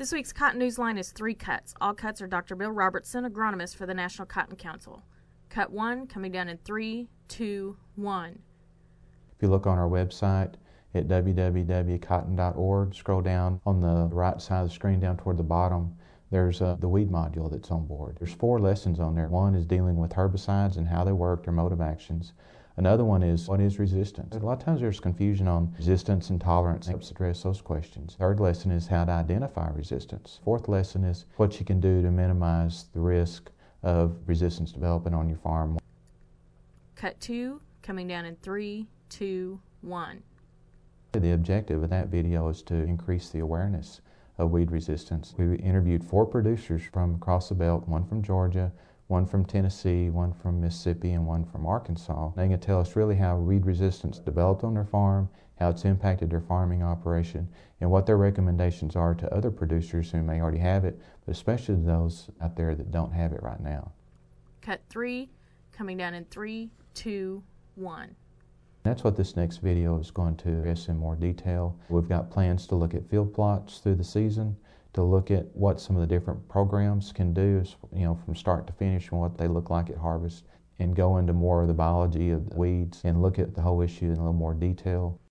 This week's Cotton News line is 3 cuts. All cuts are Dr. Bill Robertson, agronomist for the National Cotton Council. Cut 1 coming down in 3, 2, 1. If you look on our website at www.cotton.org, scroll down on the right side of the screen down toward the bottom, there's the weed module that's on board. There's 4 lessons on there. One is dealing with herbicides and how they work, their mode of actions. Another one is what is resistance. A lot of times there's confusion on resistance and tolerance. Helps address those questions. Third lesson is how to identify resistance. Fourth lesson is what you can do to minimize the risk of resistance developing on your farm. Cut 2 coming down in 3, 2, 1. The objective of that video is to increase the awareness of weed resistance. We interviewed 4 producers from across the belt, one from Georgia, one from Tennessee, one from Mississippi, and one from Arkansas. They can tell us really how weed resistance developed on their farm, how it's impacted their farming operation, and what their recommendations are to other producers who may already have it, but especially those out there that don't have it right now. Cut 3 coming down in 3, 2, 1. That's what this next video is going to address in more detail. We've got plans to look at field plots through the season, to look at what some of the different programs can do, from start to finish and what they look like at harvest, and go into more of the biology of the weeds and look at the whole issue in a little more detail.